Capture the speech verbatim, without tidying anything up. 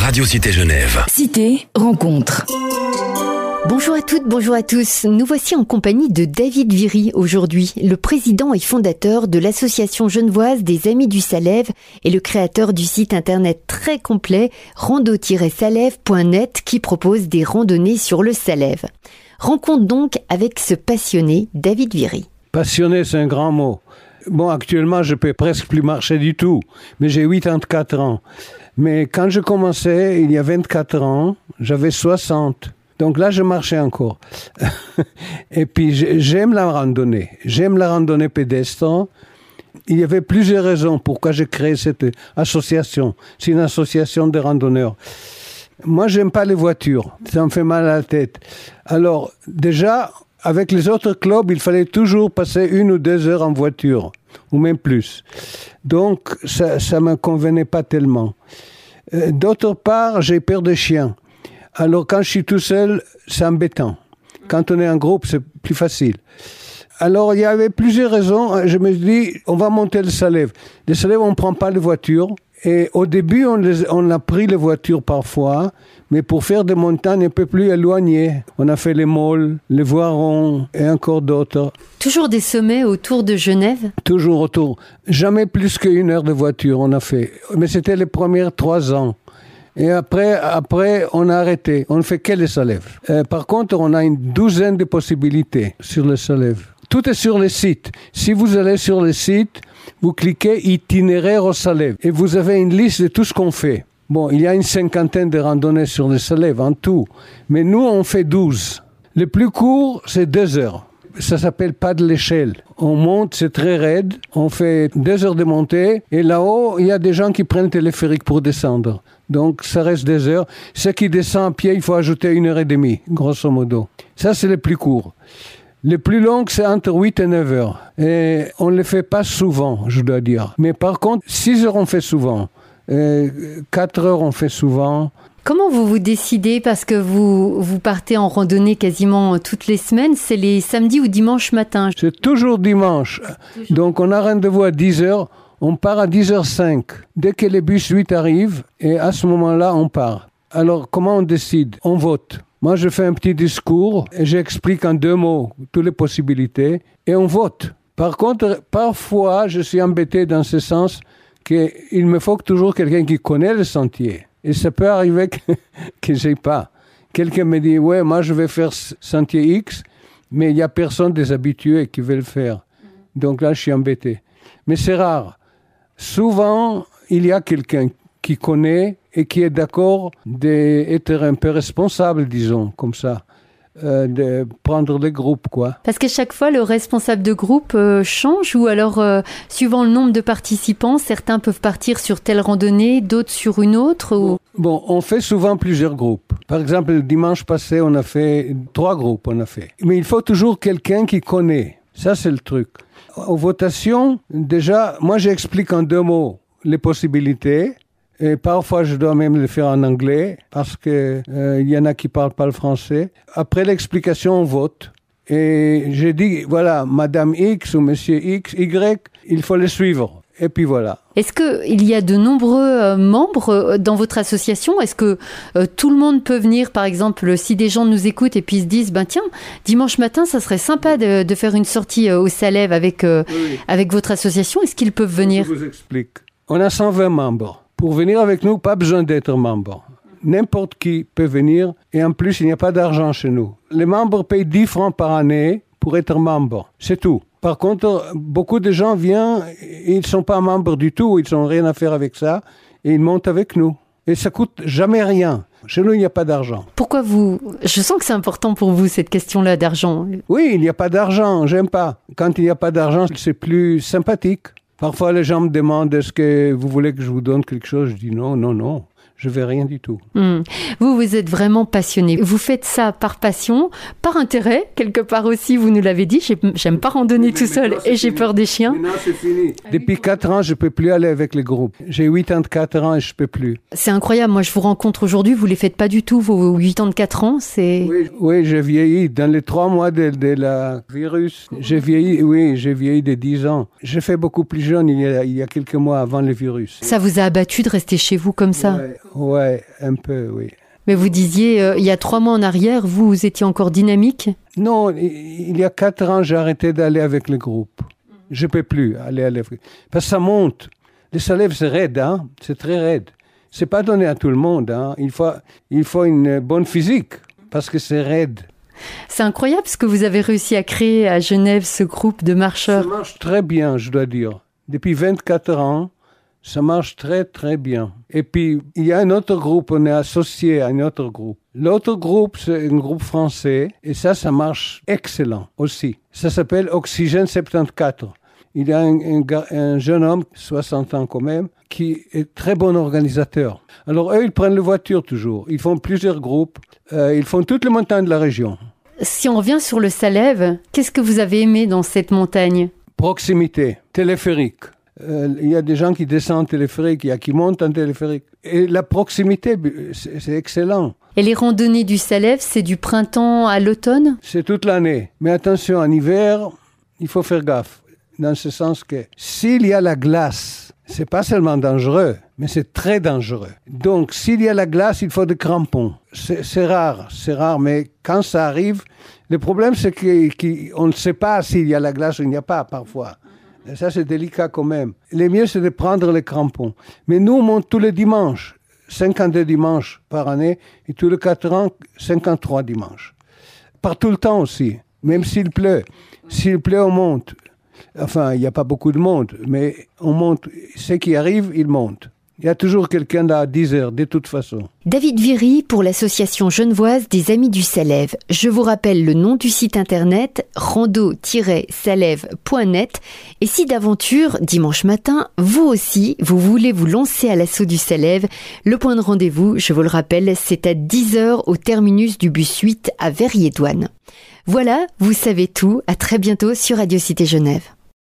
Radio Cité Genève. Cité rencontre. Bonjour à toutes, bonjour à tous. Nous voici en compagnie de David Viry aujourd'hui, le président et fondateur de l'association genevoise des Amis du Salève et le créateur du site internet très complet rando tiret salève point net qui propose des randonnées sur le Salève. Rencontre donc avec ce passionné David Viry. Passionné, c'est un grand mot. Bon, actuellement, je peux presque plus marcher du tout, mais j'ai quatre-vingt-quatorze ans. Mais quand je commençais, il y a vingt-quatre ans, j'avais soixante. Donc là, je marchais encore. Et puis, j'aime la randonnée. J'aime la randonnée pédestre. Il y avait plusieurs raisons pourquoi j'ai créé cette association. C'est une association de randonneurs. Moi, j'aime pas les voitures. Ça me fait mal à la tête. Alors, déjà, avec les autres clubs, il fallait toujours passer une ou deux heures en voiture, ou même plus. Donc, ça ça me convenait pas tellement. Euh, d'autre part, j'ai peur des chiens. Alors, quand je suis tout seul, c'est embêtant. Quand on est en groupe, c'est plus facile. Alors, il y avait plusieurs raisons. Je me suis dit, on va monter le Salève. Le Salève, on ne prend pas les voitures. Et au début, on, les, on a pris les voitures parfois, mais pour faire des montagnes un peu plus éloignées. On a fait les Molles, les Voirons et encore d'autres. Toujours des sommets autour de Genève ? Toujours autour. Jamais plus qu'une heure de voiture, on a fait. Mais c'était les premiers trois ans. Et après, après, on a arrêté. On ne fait que les Salèves. Euh, par contre, on a une douzaine de possibilités sur les Salèves. Tout est sur le site. Si vous allez sur le site, vous cliquez itinéraire au Salève et vous avez une liste de tout ce qu'on fait. Bon, il y a une cinquantaine de randonnées sur le Salève en tout, mais nous, on fait douze. Le plus court, c'est deux heures. Ça s'appelle pas de l'échelle. On monte, c'est très raide. On fait deux heures de montée et là-haut, il y a des gens qui prennent le téléphérique pour descendre. Donc, ça reste deux heures. Ceux qui descendent à pied, il faut ajouter une heure et demie, grosso modo. Ça, c'est le plus court. Le plus long, c'est entre huit et neuf heures. Et on ne le fait pas souvent, je dois dire. Mais par contre, six heures, on fait souvent. Et quatre heures, on fait souvent. Comment vous vous décidez ? Parce que vous, vous partez en randonnée quasiment toutes les semaines. C'est les samedis ou dimanches matin. C'est toujours dimanche. Toujours. Donc, on a rendez-vous à dix heures. On part à dix heures cinq. Dès que le bus huit arrive, et à ce moment-là, on part. Alors, comment on décide ? On vote. Moi, je fais un petit discours et j'explique en deux mots toutes les possibilités et on vote. Par contre, parfois, je suis embêté dans ce sens qu'il me faut toujours quelqu'un qui connaît le sentier. Et ça peut arriver que, que je n'ai pas. Quelqu'un me dit, ouais, moi, je vais faire sentier X, mais il n'y a personne des habitués qui veut le faire. Donc là, je suis embêté. Mais c'est rare. Souvent, il y a quelqu'un qui connaît et qui est d'accord d'être un peu responsable, disons, comme ça, euh, de prendre les groupes, quoi. Parce qu'à chaque fois, le responsable de groupe euh, change ou alors, euh, suivant le nombre de participants, certains peuvent partir sur telle randonnée, d'autres sur une autre ou... Bon, on fait souvent plusieurs groupes. Par exemple, le dimanche passé, on a fait trois groupes, on a fait. Mais il faut toujours quelqu'un qui connaît. Ça, c'est le truc. Aux votations, déjà, moi, j'explique en deux mots les possibilités. Et parfois, je dois même le faire en anglais parce que euh, il y en a qui parlent pas le français. Après l'explication, on vote. Et j'ai dit, voilà, Madame X ou Monsieur X, Y, il faut les suivre. Et puis voilà. Est-ce qu'il y a de nombreux euh, membres euh, dans votre association ? Est-ce que euh, tout le monde peut venir, par exemple, si des gens nous écoutent et puis se disent, ben tiens, dimanche matin, ça serait sympa de, de faire une sortie euh, au Salève avec, euh, oui. avec votre association. Est-ce qu'ils peuvent venir ? Je vous explique. On a cent vingt membres. Pour venir avec nous, pas besoin d'être membre. N'importe qui peut venir et en plus, il n'y a pas d'argent chez nous. Les membres payent dix francs par année pour être membre. C'est tout. Par contre, beaucoup de gens viennent, ils ne sont pas membres du tout, ils n'ont rien à faire avec ça et ils montent avec nous. Et ça coûte jamais rien. Chez nous, il n'y a pas d'argent. Pourquoi vous... Je sens que c'est important pour vous, cette question-là d'argent. Oui, il n'y a pas d'argent, j'aime pas. Quand il n'y a pas d'argent, c'est plus sympathique. Parfois, les gens me demandent, est-ce que vous voulez que je vous donne quelque chose ? Je dis non, non, non. Je ne vais rien du tout. Mmh. Vous, vous êtes vraiment passionné. Vous faites ça par passion, par intérêt, quelque part aussi, vous nous l'avez dit. J'aime pas randonner mais, tout mais seul et j'ai peur des chiens. Mais non, c'est fini. Depuis quatre ans, je ne peux plus aller avec les groupes. J'ai quatre-vingt-quatre ans et je ne peux plus. C'est incroyable. Moi, je vous rencontre aujourd'hui. Vous ne les faites pas du tout, vos quatre-vingt-quatre ans. C'est... Oui, oui, j'ai vieilli. Dans les trois mois de, de la virus, j'ai vieilli, oui, j'ai vieilli de dix ans. J'ai fait beaucoup plus jeune il y a, il y a quelques mois avant le virus. Ça vous a abattu de rester chez vous comme ça ? Ouais. Ouais, ouais, un peu, oui. Mais vous disiez, euh, il y a trois mois en arrière, vous, vous étiez encore dynamique? Non, il y a quatre ans, j'ai arrêté d'aller avec le groupe. Je ne peux plus aller à l'Afrique. Parce que ça monte. Les Salèves, c'est raide, hein? C'est très raide. C'est pas donné à tout le monde, hein? Il faut, il faut une bonne physique, parce que c'est raide. C'est incroyable ce que vous avez réussi à créer à Genève, ce groupe de marcheurs. Ça marche très bien, je dois dire. Depuis vingt-quatre ans, ça marche très, très bien. Et puis, il y a un autre groupe, on est associé à un autre groupe. L'autre groupe, c'est un groupe français, et ça, ça marche excellent aussi. Ça s'appelle Oxygène soixante-quatorze. Il y a un, un, un jeune homme, soixante ans quand même, qui est très bon organisateur. Alors, eux, ils prennent la voiture toujours. Ils font plusieurs groupes. Euh, ils font toutes les montagnes de la région. Si on revient sur le Salève, qu'est-ce que vous avez aimé dans cette montagne? Proximité, téléphérique. Euh, il y a des gens qui descendent en téléphérique, il y a qui montent en téléphérique. Et la proximité, c'est, c'est excellent. Et les randonnées du Salève, c'est du printemps à l'automne? C'est toute l'année. Mais attention, en hiver, il faut faire gaffe. Dans ce sens que s'il y a la glace, c'est pas seulement dangereux, mais c'est très dangereux. Donc, s'il y a la glace, il faut des crampons. C'est, c'est rare, c'est rare, mais quand ça arrive, le problème, c'est qu'on ne sait pas s'il y a la glace ou il n'y a pas, parfois. Et ça, c'est délicat quand même. Le mieux, c'est de prendre les crampons. Mais nous, on monte tous les dimanches, cinquante-deux dimanches par année, et tous les quatre ans, cinquante-trois dimanches. Par tout le temps aussi, même s'il pleut. S'il pleut, on monte. Enfin, il n'y a pas beaucoup de monde, mais on monte. Ce qui arrive, il monte. Il y a toujours quelqu'un là à dix heures, de toute façon. David Viry pour l'association genevoise des Amis du Salève. Je vous rappelle le nom du site internet rando tiret salève point net. Et si d'aventure, dimanche matin, vous aussi, vous voulez vous lancer à l'assaut du Salève, le point de rendez-vous, je vous le rappelle, c'est à dix heures au terminus du bus huit à Verrier-Douane. Voilà, vous savez tout. À très bientôt sur Radio Cité Genève.